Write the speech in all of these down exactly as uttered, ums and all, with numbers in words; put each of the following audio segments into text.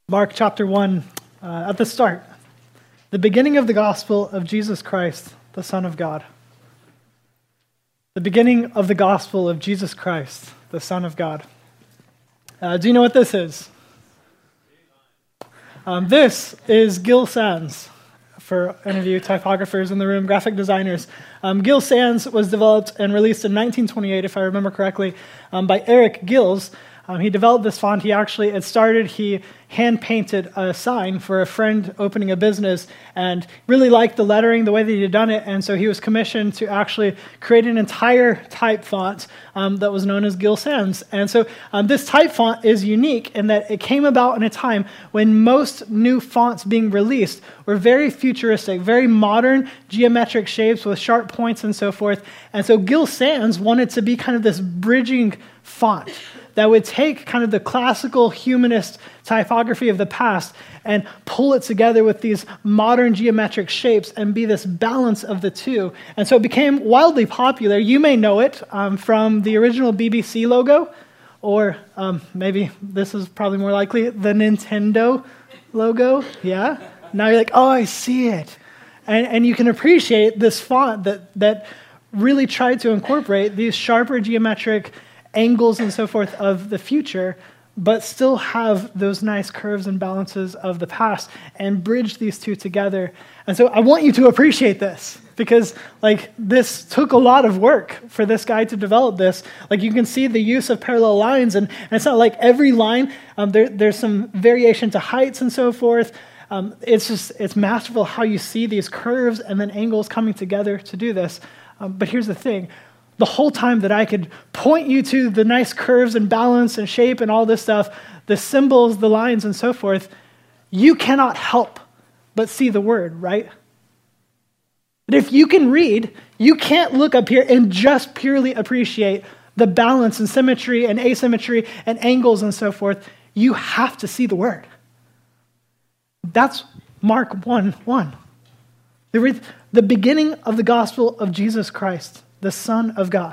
Mark chapter one, uh, at the start, the beginning of the gospel of Jesus Christ, the Son of God. The beginning of the gospel of Jesus Christ, the Son of God. Uh, do you know what this is? Um, this is Gill Sans. For any of you typographers in the room, graphic designers. Um, Gill Sans was developed and released in nineteen twenty-eight, if I remember correctly, um, by Eric Gills. Um, he developed this font. He actually, it started, he hand-painted a sign for a friend opening a business and really liked the lettering, the way that he had done it, and so he was commissioned to actually create an entire type font um, that was known as Gill Sans. And so um, this type font is unique in that it came about in a time when most new fonts being released were very futuristic, very modern geometric shapes with sharp points and so forth. And so Gill Sans wanted to be kind of this bridging font that would take kind of the classical humanist typography of the past and pull it together with these modern geometric shapes and be this balance of the two. And so it became wildly popular. You may know it um, from the original B B C logo, or um, maybe this is probably more likely, the Nintendo logo. Yeah? Now you're like, oh, I see it. And, and you can appreciate this font that, that really tried to incorporate these sharper geometric angles and so forth of the future, but still have those nice curves and balances of the past and bridge these two together. And so I want you to appreciate this because like this took a lot of work for this guy to develop this. Like you can see the use of parallel lines, and, and it's not like every line, um, there, there's some variation to heights and so forth. Um, it's just, it's masterful how you see these curves and then angles coming together to do this. Um, but here's the thing. The whole time that I could point you to the nice curves and balance and shape and all this stuff, the symbols, the lines, and so forth, you cannot help but see the word, right? But if you can read, you can't look up here and just purely appreciate the balance and symmetry and asymmetry and angles and so forth. You have to see the word. That's Mark one one. The, the beginning of the gospel of Jesus Christ, the Son of God.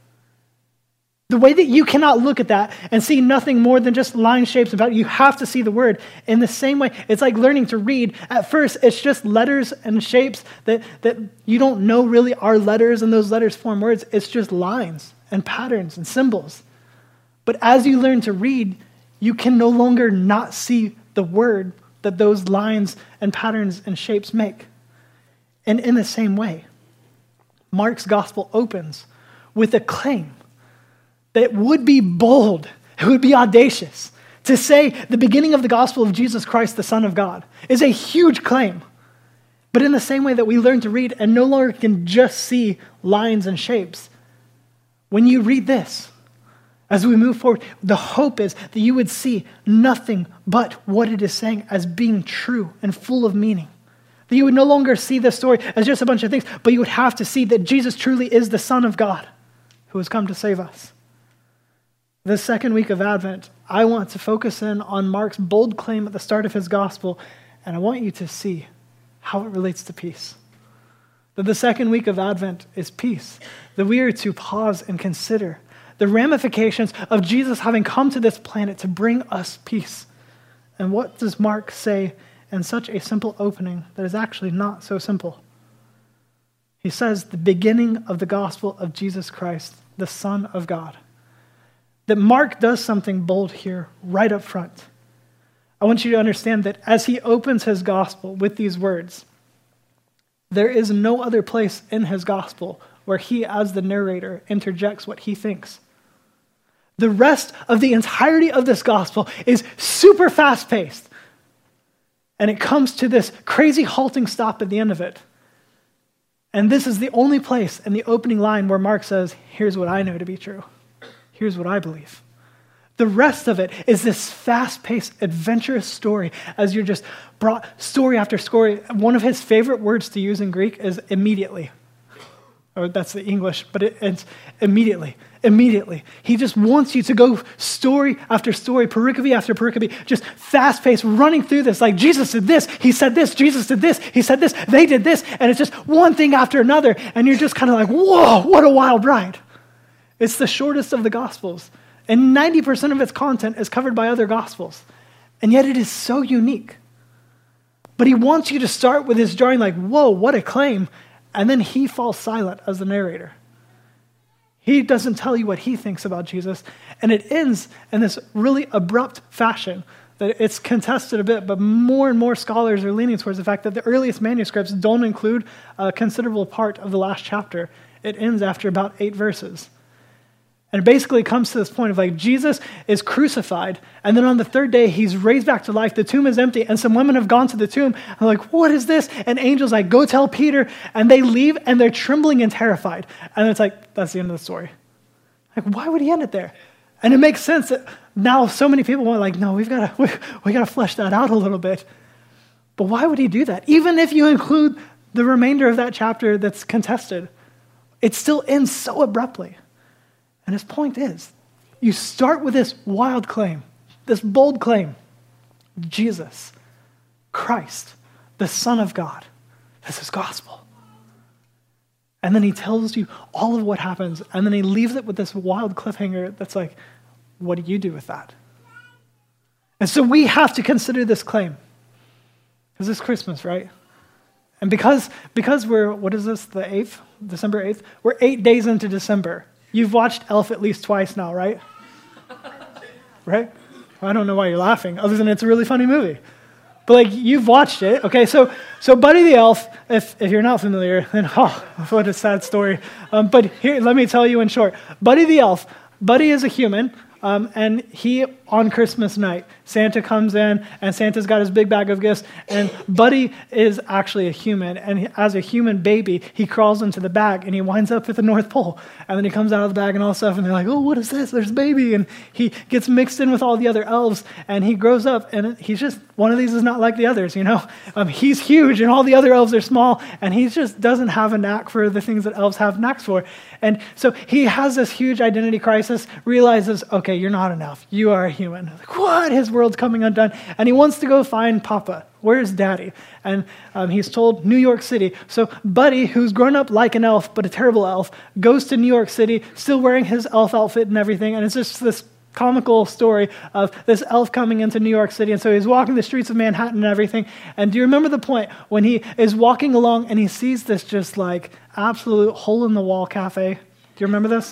The way that you cannot look at that and see nothing more than just line shapes about it, you have to see the word. In the same way, it's like learning to read. At first, it's just letters and shapes that, that you don't know really are letters, and those letters form words. It's just lines and patterns and symbols. But as you learn to read, you can no longer not see the word that those lines and patterns and shapes make. And in the same way, Mark's gospel opens with a claim that would be bold, it would be audacious. To say the beginning of the gospel of Jesus Christ, the Son of God, is a huge claim. But in the same way that we learn to read and no longer can just see lines and shapes, when you read this, as we move forward, the hope is that you would see nothing but what it is saying as being true and full of meaning. That you would no longer see this story as just a bunch of things, but you would have to see that Jesus truly is the Son of God who has come to save us. This second week of Advent, I want to focus in on Mark's bold claim at the start of his gospel, and I want you to see how it relates to peace. That the second week of Advent is peace. That we are to pause and consider the ramifications of Jesus having come to this planet to bring us peace. And what does Mark say in such a simple opening that is actually not so simple? He says, the beginning of the gospel of Jesus Christ, the Son of God. That Mark does something bold here right up front. I want you to understand that as he opens his gospel with these words, there is no other place in his gospel where he, as the narrator, interjects what he thinks. The rest of the entirety of this gospel is super fast-paced. And it comes to this crazy halting stop at the end of it. And this is the only place in the opening line where Mark says, here's what I know to be true. Here's what I believe. The rest of it is this fast-paced, adventurous story as you're just brought story after story. One of his favorite words to use in Greek is immediately. Or that's the English, but it, it's immediately, immediately. He just wants you to go story after story, pericope after pericope, just fast-paced, running through this. Like, Jesus did this, he said this, Jesus did this, he said this, they did this, and it's just one thing after another, and you're just kind of like, whoa, what a wild ride. It's the shortest of the Gospels, and ninety percent of its content is covered by other Gospels. And yet it is so unique. But he wants you to start with his drawing like, whoa, what a claim. And then he falls silent as the narrator. He doesn't tell you what he thinks about Jesus. And it ends in this really abrupt fashion that it's contested a bit, but more and more scholars are leaning towards the fact that the earliest manuscripts don't include a considerable part of the last chapter. It ends after about eight verses. And it basically comes to this point of like, Jesus is crucified, and then on the third day, he's raised back to life. The tomb is empty, and some women have gone to the tomb, and they're like, what is this? And angels like, go tell Peter, and they leave, and they're trembling and terrified. And it's like, that's the end of the story. Like, why would he end it there? And it makes sense that now so many people want like, no, we've got to we, we got to flesh that out a little bit. But why would he do that? Even if you include the remainder of that chapter that's contested, it still ends so abruptly. And his point is, you start with this wild claim, this bold claim, Jesus, Christ, the Son of God. This is gospel. And then he tells you all of what happens, and then he leaves it with this wild cliffhanger that's like, what do you do with that? And so we have to consider this claim. Because it's Christmas, right? And because, because we're, what is this, the eighth, December eighth? We're eight days into December. You've watched Elf at least twice now, right? Right? I don't know why you're laughing, other than it's a really funny movie. But like, you've watched it, okay? So so Buddy the Elf, if, if you're not familiar, then oh, what a sad story. Um, but here, let me tell you in short. Buddy the Elf, Buddy is a human, um, and he, on Christmas night, Santa comes in, and Santa's got his big bag of gifts, and Buddy is actually a human, and he, as a human baby, he crawls into the bag, and he winds up at the North Pole, and then he comes out of the bag and all stuff, and they're like, oh, what is this? There's a baby, and he gets mixed in with all the other elves, and he grows up, and he's just, one of these is not like the others, you know? Um, he's huge, and all the other elves are small, and he just doesn't have a knack for the things that elves have knacks for, and so he has this huge identity crisis, realizes, okay, you're not enough, you are a human. Like, what? His world's coming undone, and he wants to go find Papa. Where's Daddy? And um, he's told New York City. So Buddy, who's grown up like an elf, but a terrible elf, goes to New York City, still wearing his elf outfit and everything, and it's just this comical story of this elf coming into New York City, and so he's walking the streets of Manhattan and everything, and do you remember the point when he is walking along and he sees this just like absolute hole-in-the-wall cafe? Do you remember this?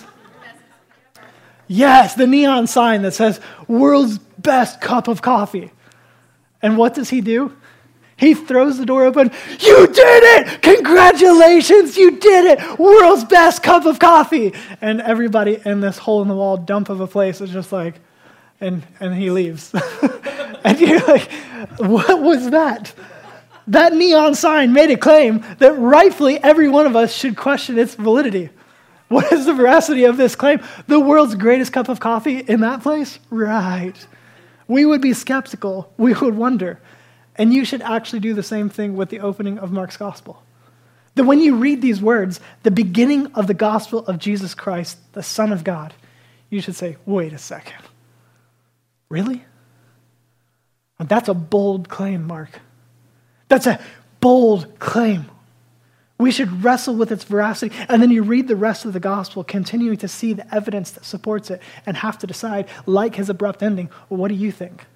Yes, the neon sign that says, world's best cup of coffee. And what does he do? He throws the door open. You did it! Congratulations, you did it! World's best cup of coffee! And everybody in this hole-in-the-wall dump of a place is just like, and, and he leaves. And you're like, what was that? That neon sign made a claim that rightfully every one of us should question its validity. What is the veracity of this claim? The world's greatest cup of coffee in that place? Right. We would be skeptical. We would wonder. And you should actually do the same thing with the opening of Mark's gospel. That when you read these words, the beginning of the gospel of Jesus Christ, the Son of God, you should say, wait a second. Really? That's a bold claim, Mark. That's a bold claim. We should wrestle with its veracity, and then you read the rest of the gospel, continuing to see the evidence that supports it, and have to decide, like his abrupt ending, well, what do you think?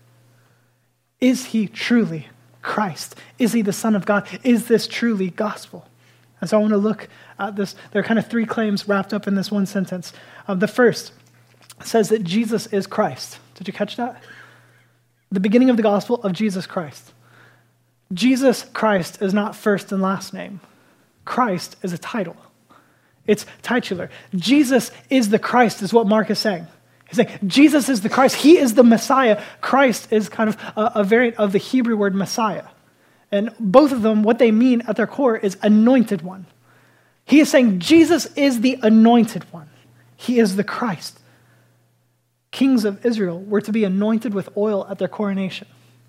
Is he truly Christ? Is he the Son of God? Is this truly gospel? And so I want to look at this. There are kind of three claims wrapped up in this one sentence. Um, the first says that Jesus is Christ. Did you catch that? The beginning of the gospel of Jesus Christ. Jesus Christ is not first and last name. Christ is a title. It's titular. Jesus is the Christ is what Mark is saying. He's saying Jesus is the Christ. He is the Messiah. Christ is kind of a, a variant of the Hebrew word Messiah. And both of them, what they mean at their core is anointed one. He is saying Jesus is the anointed one. He is the Christ. Kings of Israel were to be anointed with oil at their coronation.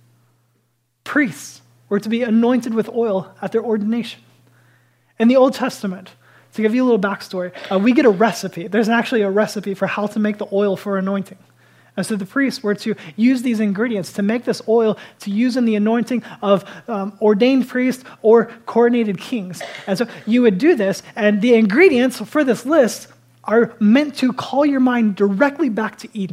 Priests were to be anointed with oil at their ordination. In the Old Testament, to give you a little backstory, uh, we get a recipe. There's actually a recipe for how to make the oil for anointing. And so the priests were to use these ingredients to make this oil to use in the anointing of um, ordained priests or coronated kings. And so you would do this, and the ingredients for this list are meant to call your mind directly back to Eden.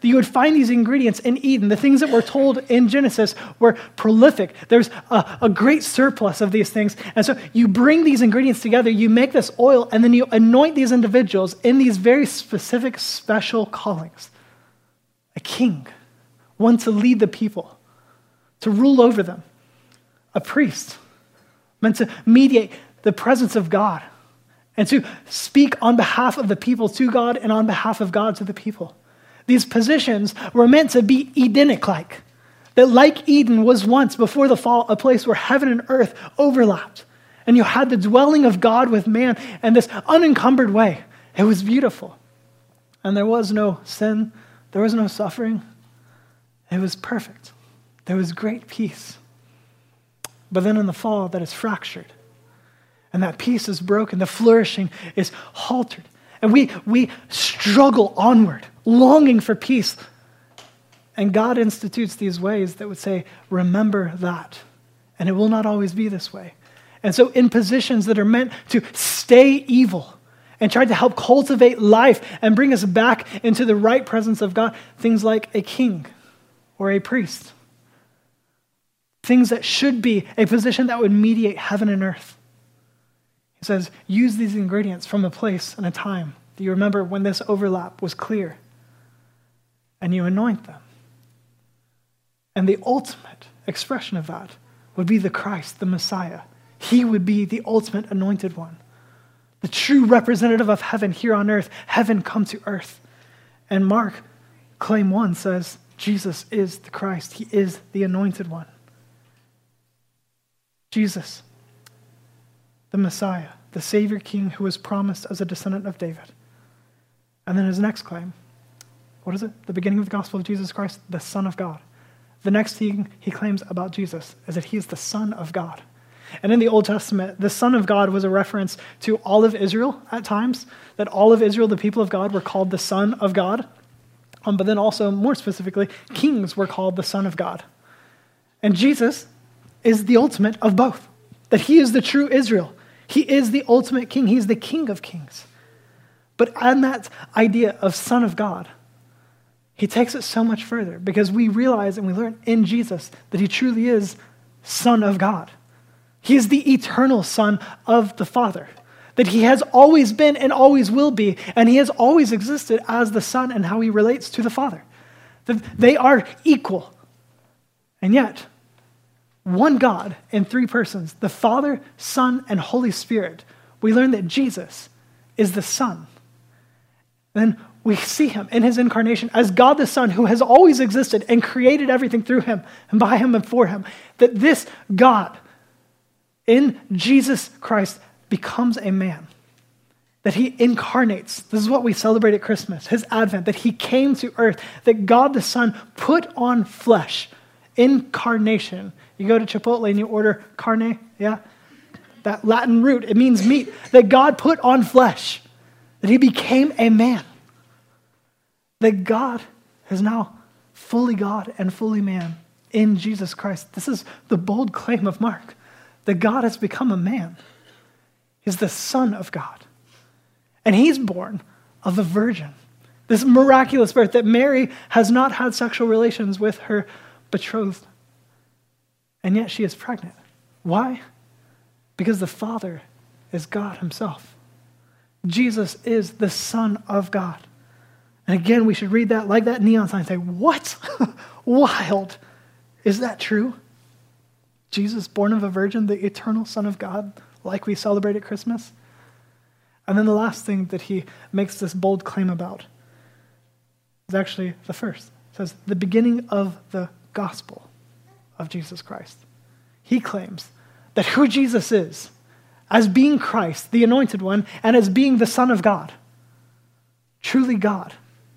that you would find these ingredients in Eden. The things that were told in Genesis were prolific. There's a, a great surplus of these things. And so you bring these ingredients together, you make this oil, and then you anoint these individuals in these very specific, special callings. A king, one to lead the people, to rule over them. A priest, meant to mediate the presence of God and to speak on behalf of the people to God and on behalf of God to the people. These positions were meant to be Edenic-like, that like Eden was once, before the fall, a place where heaven and earth overlapped. And you had the dwelling of God with man in this unencumbered way. It was beautiful. And there was no sin. There was no suffering. It was perfect. There was great peace. But then in the fall, that is fractured. And that peace is broken. The flourishing is haltered. And we, we struggle onward, longing for peace. And God institutes these ways that would say, remember that. And it will not always be this way. And so in positions that are meant to stay evil and try to help cultivate life and bring us back into the right presence of God, things like a king or a priest, things that should be a position that would mediate heaven and earth. He says, use these ingredients from a place and a time that you remember when this overlap was clear, and you anoint them. And the ultimate expression of that would be the Christ, the Messiah. He would be the ultimate anointed one, the true representative of heaven here on earth, heaven come to earth. And Mark, claim one, says, Jesus is the Christ. He is the anointed one. Jesus, the Messiah, the Savior King who was promised as a descendant of David. And then his next claim, what is it? The beginning of the gospel of Jesus Christ, the Son of God. The next thing he claims about Jesus is that he is the Son of God. And in the Old Testament, the Son of God was a reference to all of Israel at times, that all of Israel, the people of God, were called the Son of God. Um, but then also, more specifically, kings were called the Son of God. And Jesus is the ultimate of both, that he is the true Israel. He is the ultimate king. He's the King of kings. But on that idea of Son of God, he takes it so much further because we realize and we learn in Jesus that he truly is Son of God. He is the eternal Son of the Father, that he has always been and always will be, and he has always existed as the Son and how he relates to the Father. That they are equal. And yet, one God in three persons, the Father, Son, and Holy Spirit, we learn that Jesus is the Son. Then we see him in his incarnation as God the Son who has always existed and created everything through him and by him and for him. That this God in Jesus Christ becomes a man. That he incarnates. This is what we celebrate at Christmas, his advent, that he came to earth, that God the Son put on flesh. Incarnation. You go to Chipotle and you order carne, yeah? That Latin root, it means meat. That God put on flesh. That he became a man. That God is now fully God and fully man in Jesus Christ. This is the bold claim of Mark. That God has become a man. He's the Son of God. And he's born of a virgin. This miraculous birth that Mary has not had sexual relations with her betrothed. And yet she is pregnant. Why? Because the Father is God himself. Jesus is the Son of God. And again, we should read that like that neon sign and say, what? Wild. Is that true? Jesus, born of a virgin, the eternal Son of God, like we celebrate at Christmas? And then the last thing that he makes this bold claim about is actually the first. It says, the beginning of the gospel of Jesus Christ. He claims that who Jesus is, as being Christ, the anointed one, and as being the Son of God, truly God,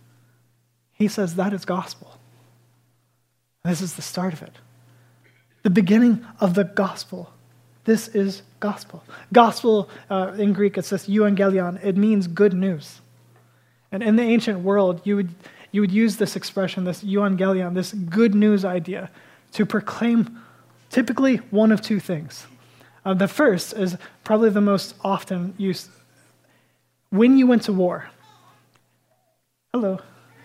he says that is gospel. And this is the start of it. The beginning of the gospel. This is gospel. Gospel, uh, in Greek, it says euangelion. It means good news. And in the ancient world, you would you would use this expression, this euangelion, this good news idea, to proclaim typically one of two things. Uh, the first is probably the most often used. When you went to war, hello.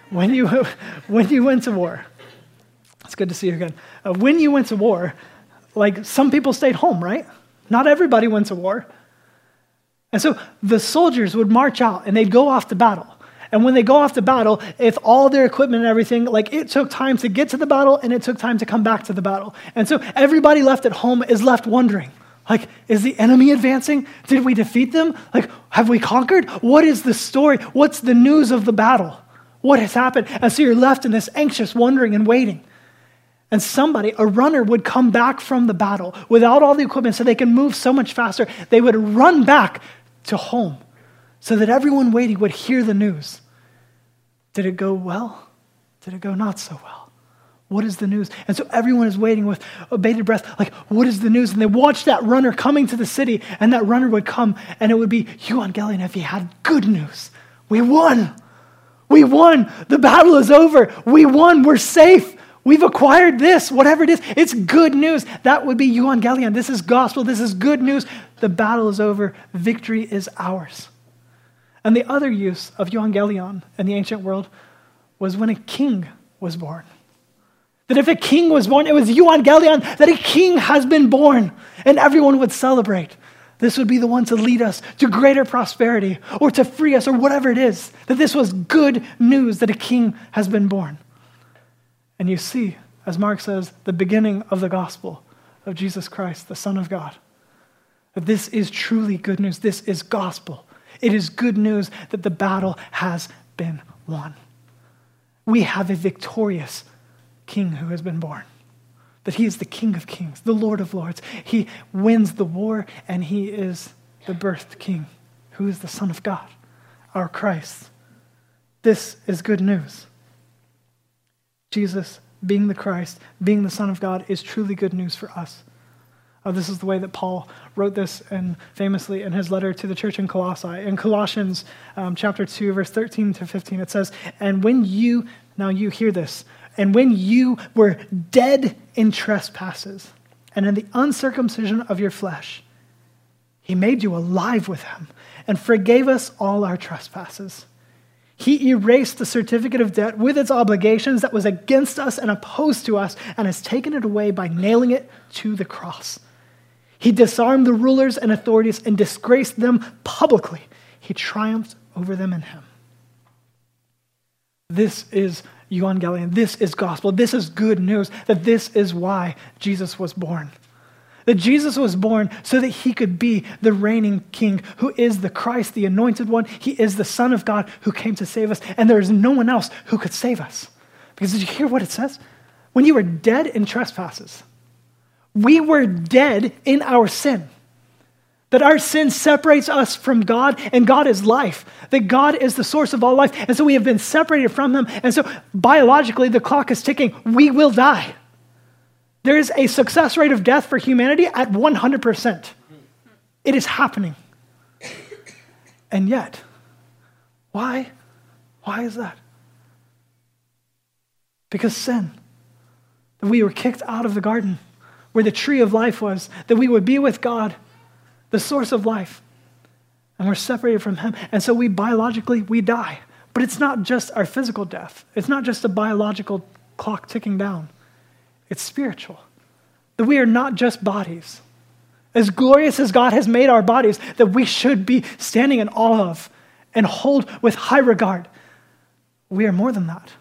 when you when you went to war, it's good to see you again. Uh, when you went to war, like some people stayed home, right? Not everybody went to war. And so the soldiers would march out and they'd go off to battle. And when they go off to battle, if all their equipment and everything, like it took time to get to the battle and it took time to come back to the battle. And so everybody left at home is left wondering, like, is the enemy advancing? Did we defeat them? Like, have we conquered? What is the story? What's the news of the battle? What has happened? And so you're left in this anxious wondering and waiting. And somebody, a runner, would come back from the battle without all the equipment so they can move so much faster. They would run back to home so that everyone waiting would hear the news. Did it go well? Did it go not so well? What is the news? And so everyone is waiting with bated breath, like, what is the news? And they watch that runner coming to the city, and that runner would come, and it would be Evangelion if he had good news. We won. We won. The battle is over. We won. We're safe. We've acquired this, whatever it is. It's good news. That would be Evangelion. This is gospel. This is good news. The battle is over. Victory is ours. And the other use of Evangelion in the ancient world was when a king was born. That if a king was born, it was Evangelion, that a king has been born, and everyone would celebrate. This would be the one to lead us to greater prosperity or to free us or whatever it is. That this was good news that a king has been born. And you see, as Mark says, the beginning of the gospel of Jesus Christ, the Son of God. That this is truly good news. This is gospel. It is good news that the battle has been won. We have a victorious king who has been born. That he is the King of Kings, the Lord of Lords. He wins the war, and he is the birthed king, who is the Son of God, our Christ. This is good news. Jesus, being the Christ, being the Son of God, is truly good news for us. Uh, this is the way that Paul wrote this and famously in his letter to the church in Colossae. In Colossians um, chapter two, verse thirteen to fifteen, it says, and when you, now you hear this, and when you were dead in trespasses and in the uncircumcision of your flesh, he made you alive with him and forgave us all our trespasses. He erased the certificate of debt with its obligations that was against us and opposed to us and has taken it away by nailing it to the cross. He disarmed the rulers and authorities and disgraced them publicly. He triumphed over them in him. This is Evangelion. This is gospel. This is good news, that this is why Jesus was born. That Jesus was born so that he could be the reigning king who is the Christ, the anointed one. He is the Son of God who came to save us, and there is no one else who could save us. Because did you hear what it says? When you were dead in trespasses, we were dead in our sin. That our sin separates us from God, and God is life. That God is the source of all life, and so we have been separated from him, and so biologically the clock is ticking. We will die. There is a success rate of death for humanity at one hundred percent. It is happening. And yet, why? Why is that? Because sin. That we were kicked out of the garden where the tree of life was, that we would be with God, the source of life, and we're separated from him. And so we biologically, we die. But it's not just our physical death. It's not just a biological clock ticking down. It's spiritual. That we are not just bodies. As glorious as God has made our bodies, that we should be standing in awe of and hold with high regard. We are more than that.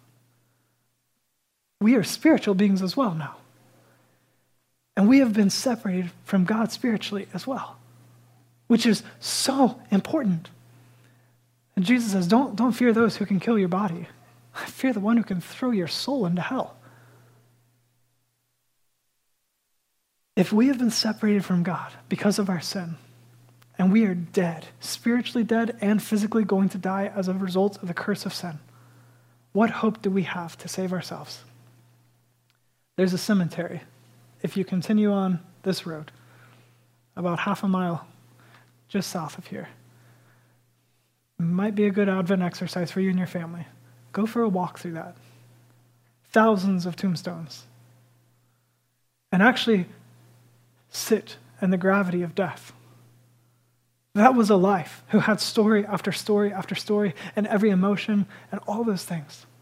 We are spiritual beings as well now. And we have been separated from God spiritually as well, which is so important. And Jesus says, don't, don't fear those who can kill your body. Fear the one who can throw your soul into hell. If we have been separated from God because of our sin, and we are dead, spiritually dead and physically going to die as a result of the curse of sin, what hope do we have to save ourselves? There's a cemetery. If you continue on this road, about half a mile just south of here, it might be a good Advent exercise for you and your family. Go for a walk through that. Thousands of tombstones. And actually sit in the gravity of death. That was a life who had story after story after story and every emotion and all those things.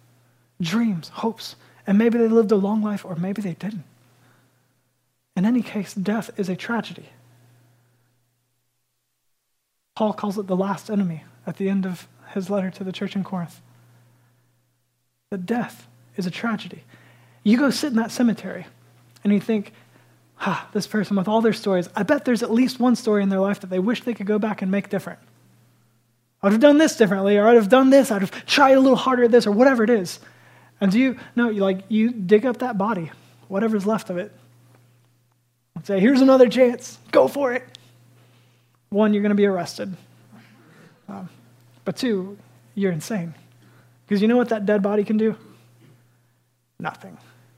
dreams, hopes, and maybe they lived a long life or maybe they didn't. In any case, death is a tragedy. Paul calls it the last enemy at the end of his letter to the church in Corinth. That death is a tragedy. You go sit in that cemetery and you think, ah, this person with all their stories, I bet there's at least one story in their life that they wish they could go back and make different. I'd have done this differently, or I'd have done this, I'd have tried a little harder at this, or whatever it is. And do you, no, you like, you dig up that body, whatever's left of it, and say, here's another chance, go for it. One, you're going to be arrested. Um, but two, you're insane. Because you know what that dead body can do? Nothing.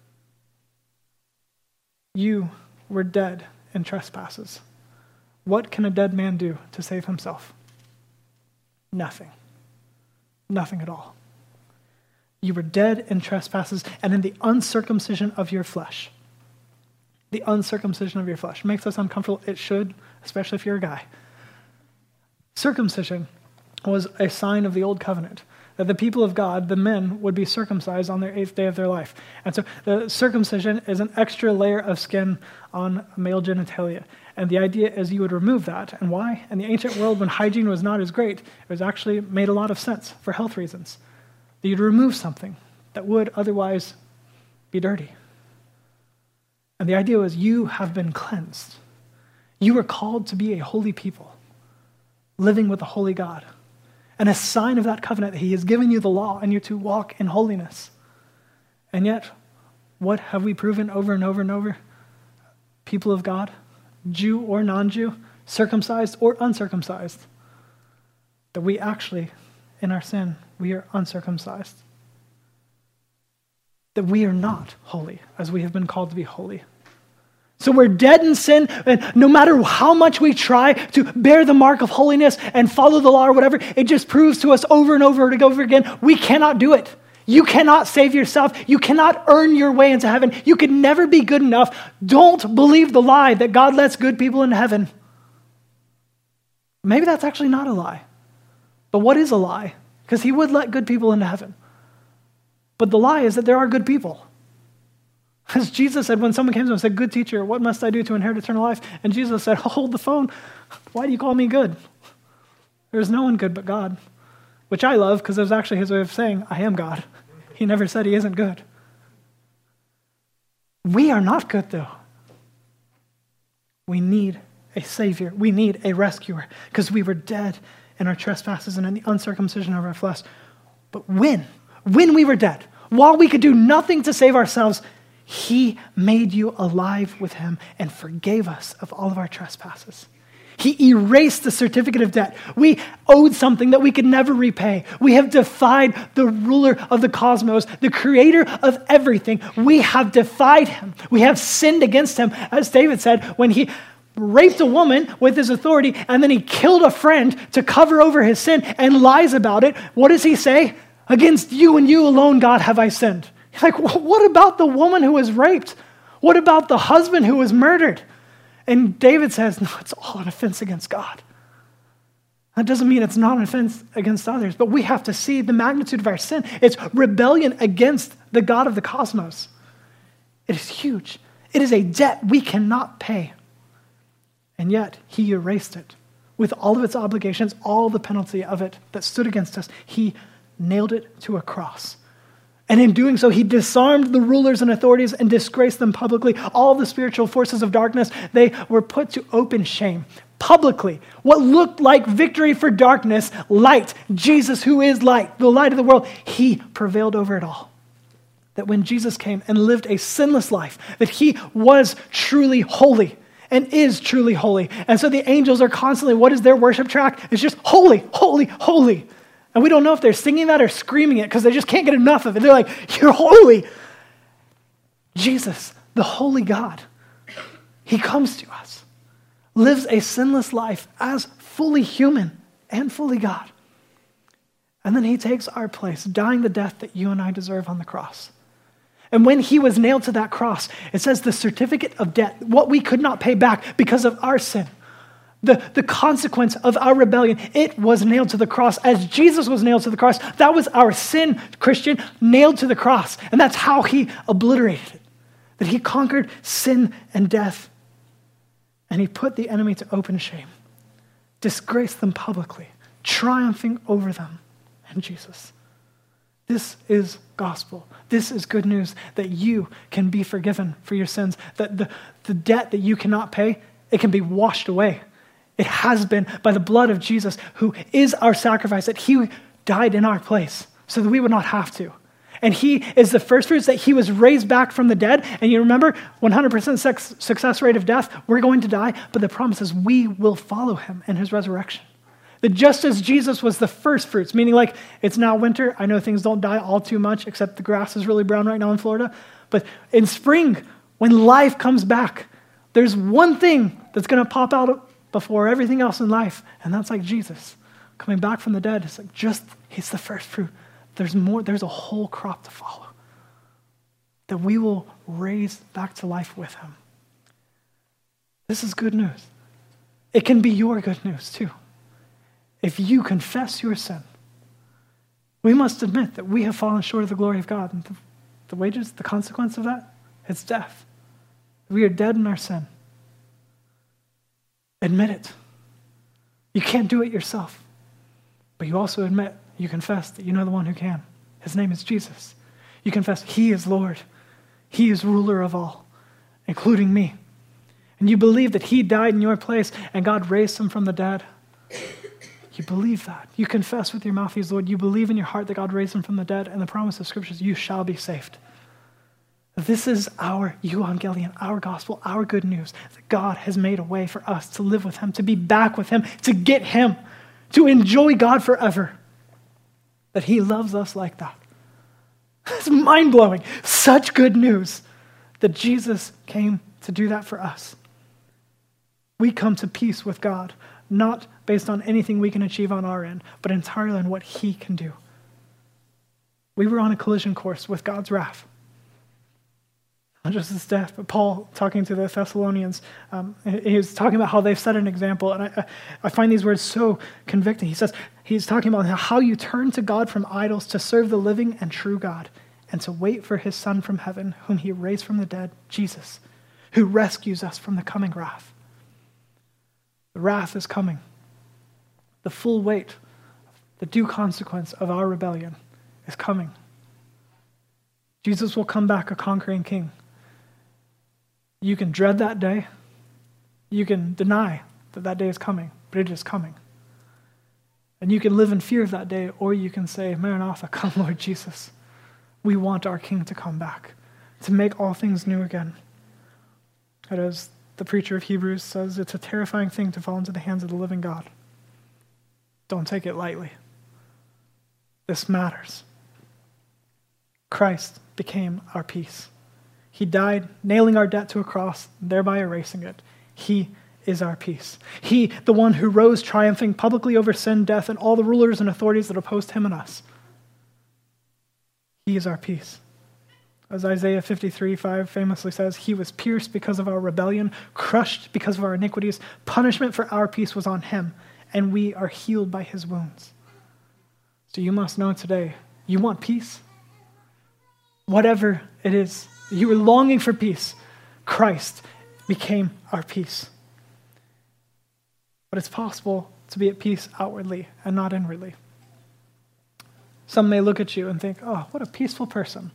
You were dead in trespasses. What can a dead man do to save himself? Nothing. Nothing at all. You were dead in trespasses and in the uncircumcision of your flesh. The uncircumcision of your flesh. Makes us uncomfortable. It should, especially if you're a guy. Circumcision was a sign of the old covenant, that the people of God, the men, would be circumcised on their eighth day of their life. And so the circumcision is an extra layer of skin on male genitalia. And the idea is you would remove that. And why? In the ancient world, when hygiene was not as great, it was actually made a lot of sense for health reasons. That you'd remove something that would otherwise be dirty. And the idea was you have been cleansed. You were called to be a holy people, living with a holy God. And a sign of that covenant that he has given you the law and you're to walk in holiness. And yet, what have we proven over and over and over? People of God, Jew or non-Jew, circumcised or uncircumcised, that we actually, in our sin, we are uncircumcised. That we are not holy as we have been called to be holy. So we're dead in sin, and no matter how much we try to bear the mark of holiness and follow the law or whatever, it just proves to us over and over and over again, we cannot do it. You cannot save yourself. You cannot earn your way into heaven. You could never be good enough. Don't believe the lie that God lets good people into heaven. Maybe that's actually not a lie. But what is a lie? Because he would let good people into heaven. But the lie is that there are good people. As Jesus said, when someone came to him and said, good teacher, what must I do to inherit eternal life? And Jesus said, hold the phone. Why do you call me good? There's no one good but God. Which I love because it was actually his way of saying, I am God. He never said he isn't good. We are not good though. We need a savior. We need a rescuer because we were dead in our trespasses and in the uncircumcision of our flesh. But when, when we were dead, while we could do nothing to save ourselves, he made you alive with him and forgave us of all of our trespasses. He erased the certificate of debt. We owed something that we could never repay. We have defied the ruler of the cosmos, the creator of everything. We have defied him. We have sinned against him. As David said, when he raped a woman with his authority and then he killed a friend to cover over his sin and lies about it, what does he say? Against you and you alone, God, have I sinned. Like, what about the woman who was raped? What about the husband who was murdered? And David says, no, it's all an offense against God. That doesn't mean it's not an offense against others, but we have to see the magnitude of our sin. It's rebellion against the God of the cosmos. It is huge. It is a debt we cannot pay. And yet, he erased it. With all of its obligations, all the penalty of it that stood against us, he nailed it to a cross. And in doing so, he disarmed the rulers and authorities and disgraced them publicly. All the spiritual forces of darkness, they were put to open shame. Publicly, what looked like victory for darkness, light, Jesus who is light, the light of the world, he prevailed over it all. That when Jesus came and lived a sinless life, that he was truly holy and is truly holy. And so the angels are constantly, what is their worship track? It's just holy, holy, holy. And we don't know if they're singing that or screaming it because they just can't get enough of it. They're like, you're holy. Jesus, the holy God, he comes to us, lives a sinless life as fully human and fully God. And then he takes our place, dying the death that you and I deserve on the cross. And when he was nailed to that cross, it says the certificate of debt, what we could not pay back because of our sin, The, the consequence of our rebellion, it was nailed to the cross. As Jesus was nailed to the cross, that was our sin, Christian, nailed to the cross. And that's how he obliterated it. That he conquered sin and death. And he put the enemy to open shame, disgraced them publicly, triumphing over them in Jesus. This is gospel. This is good news that you can be forgiven for your sins, that the, the debt that you cannot pay, it can be washed away. It has been by the blood of Jesus, who is our sacrifice, that he died in our place so that we would not have to. And he is the first fruits, that he was raised back from the dead. And you remember, one hundred percent success rate of death, we're going to die, but the promise is we will follow him in his resurrection. That just as Jesus was the first fruits, meaning like it's now winter, I know things don't die all too much, except the grass is really brown right now in Florida, but in spring, when life comes back, there's one thing that's going to pop out before everything else in life, and that's like Jesus coming back from the dead. It's like just, he's the first fruit. There's more, there's a whole crop to follow that we will raise back to life with him. This is good news. It can be your good news too. If you confess your sin, we must admit that we have fallen short of the glory of God. And the, the wages, the consequence of that, it's death. We are dead in our sin. Admit it. You can't do it yourself. But you also admit, you confess that you know the one who can. His name is Jesus. You confess he is Lord. He is ruler of all, including me. And you believe that he died in your place and God raised him from the dead. You believe that. You confess with your mouth he is Lord. You believe in your heart that God raised him from the dead, and the promise of Scripture is you shall be saved. This is our evangelion, our gospel, our good news, that God has made a way for us to live with him, to be back with him, to get him, to enjoy God forever. That he loves us like that. It's mind-blowing. Such good news that Jesus came to do that for us. We come to peace with God, not based on anything we can achieve on our end, but entirely on what he can do. We were on a collision course with God's wrath. Not just his death, but Paul talking to the Thessalonians, um, he was talking about how they've set an example, and I, I find these words so convicting. He says, he's talking about how you turn to God from idols to serve the living and true God, and to wait for his Son from heaven, whom he raised from the dead, Jesus, who rescues us from the coming wrath. The wrath is coming. The full weight, the due consequence of our rebellion is coming. Jesus will come back a conquering king. You can dread that day. You can deny that that day is coming, but it is coming. And you can live in fear of that day, or you can say, Maranatha, come Lord Jesus. We want our King to come back, to make all things new again. And as the preacher of Hebrews says, it's a terrifying thing to fall into the hands of the living God. Don't take it lightly. This matters. Christ became our peace. He died, nailing our debt to a cross, thereby erasing it. He is our peace. He, the one who rose triumphing publicly over sin, death, and all the rulers and authorities that opposed him and us. He is our peace. As Isaiah fifty-three five famously says, he was pierced because of our rebellion, crushed because of our iniquities. Punishment for our peace was on him, and we are healed by his wounds. So you must know today, you want peace? Whatever it is, you were longing for peace. Christ became our peace. But it's possible to be at peace outwardly and not inwardly. Some may look at you and think, oh, what a peaceful person.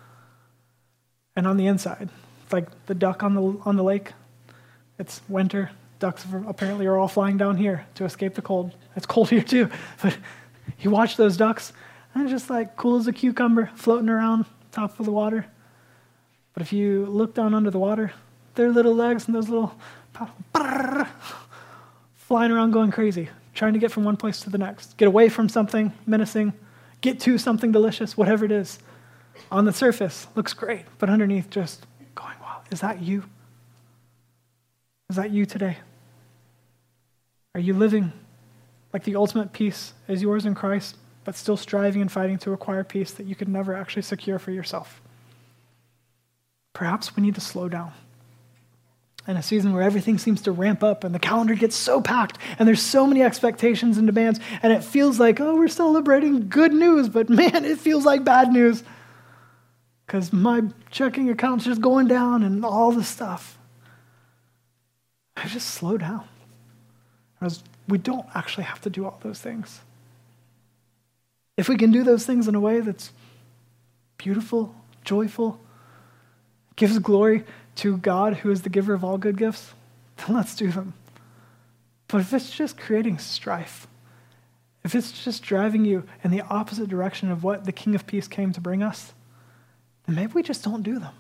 And on the inside, it's like the duck on the on the lake. It's winter. Ducks apparently are all flying down here to escape the cold. It's cold here too. But you watch those ducks, and they're just like cool as a cucumber, floating around top of the water. But if you look down under the water, their little legs and those little brrr, flying around going crazy, trying to get from one place to the next, get away from something menacing, get to something delicious, whatever it is. On the surface, looks great, but underneath just going, wow, is that you? Is that you today? Are you living like the ultimate peace is yours in Christ, but still striving and fighting to acquire peace that you could never actually secure for yourself? Perhaps we need to slow down. in a season where everything seems to ramp up and the calendar gets so packed and there's so many expectations and demands, and it feels like, oh, we're celebrating good news, but man, it feels like bad news because my checking account's just going down and all this stuff. I just slow down. Because we don't actually have to do all those things. If we can do those things in a way that's beautiful, joyful, gives glory to God, who is the giver of all good gifts, then let's do them. But if it's just creating strife, if it's just driving you in the opposite direction of what the King of Peace came to bring us, then maybe we just don't do them.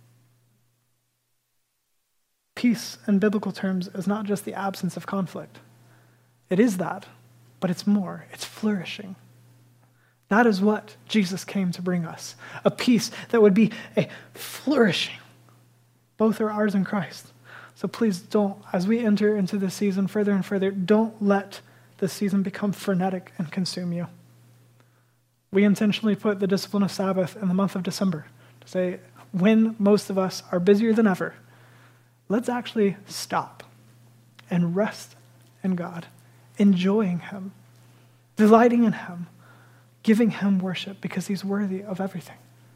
Peace, in biblical terms, is not just the absence of conflict. It is that, but it's more. It's flourishing. That is what Jesus came to bring us. A peace that would be a flourishing. Both are ours in Christ. So please don't, as we enter into this season further and further, don't let this season become frenetic and consume you. We intentionally put the discipline of Sabbath in the month of December to say, when most of us are busier than ever, let's actually stop and rest in God, enjoying him, delighting in him, giving him worship because he's worthy of everything.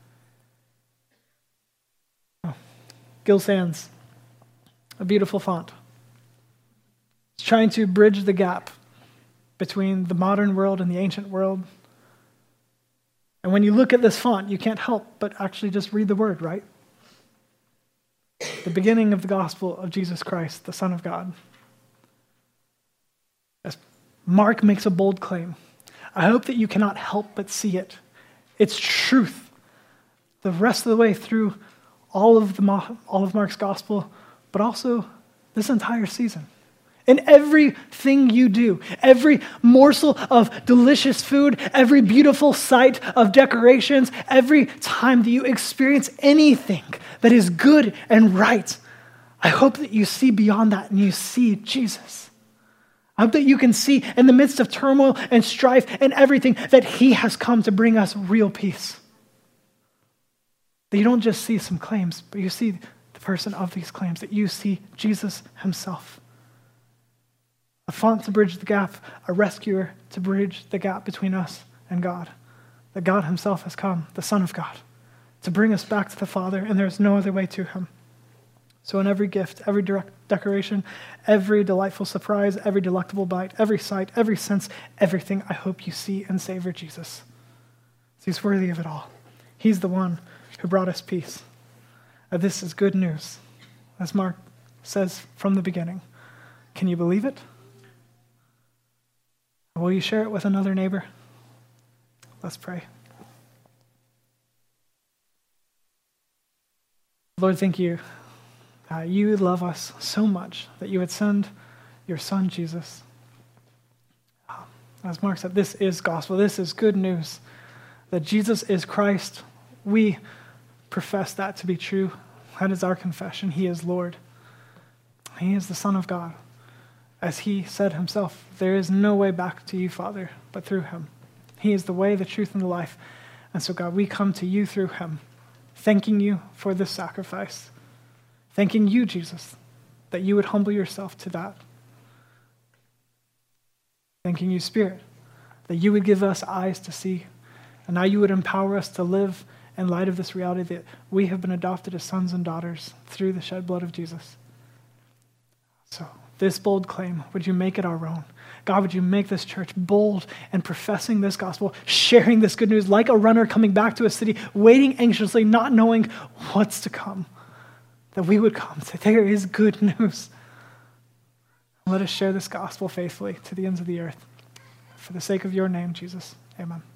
Oh. Gill Sans, a beautiful font. It's trying to bridge the gap between the modern world and the ancient world. And when you look at this font, you can't help but actually just read the word, right? The beginning of the gospel of Jesus Christ, the Son of God. As Mark makes a bold claim, I hope that you cannot help but see it. It's truth. The rest of the way through all of the all of Mark's gospel, but also this entire season. In everything you do, every morsel of delicious food, every beautiful sight of decorations, every time that you experience anything that is good and right, I hope that you see beyond that and you see Jesus. I hope that you can see in the midst of turmoil and strife and everything that he has come to bring us real peace. That you don't just see some claims, but you see the person of these claims, that you see Jesus himself. A font to bridge the gap, a rescuer to bridge the gap between us and God. That God himself has come, the Son of God, to bring us back to the Father, and there is no other way to him. So in every gift, every direct decoration, every delightful surprise, every delectable bite, every sight, every sense, everything, I hope you see and savor Jesus. He's worthy of it all. He's the one who brought us peace. And this is good news, as Mark says from the beginning. Can you believe it? Will you share it with another neighbor? Let's pray. Lord, thank you. Uh, you love us so much that you would send your son, Jesus. As Mark said, this is gospel. This is good news. That Jesus is Christ. We profess that to be true. That is our confession. He is Lord. He is the Son of God. As he said himself, there is no way back to you, Father, but through him. He is the way, the truth, and the life. And so, God, we come to you through him, thanking you for this sacrifice. Thanking you, Jesus, that you would humble yourself to that. Thanking you, Spirit, that you would give us eyes to see, and now you would empower us to live in light of this reality that we have been adopted as sons and daughters through the shed blood of Jesus. So, this bold claim, would you make it our own? God, would you make this church bold in professing this gospel, sharing this good news like a runner coming back to a city, waiting anxiously, not knowing what's to come. That we would come, say, there is good news. Let us share this gospel faithfully to the ends of the earth. For the sake of your name, Jesus, amen.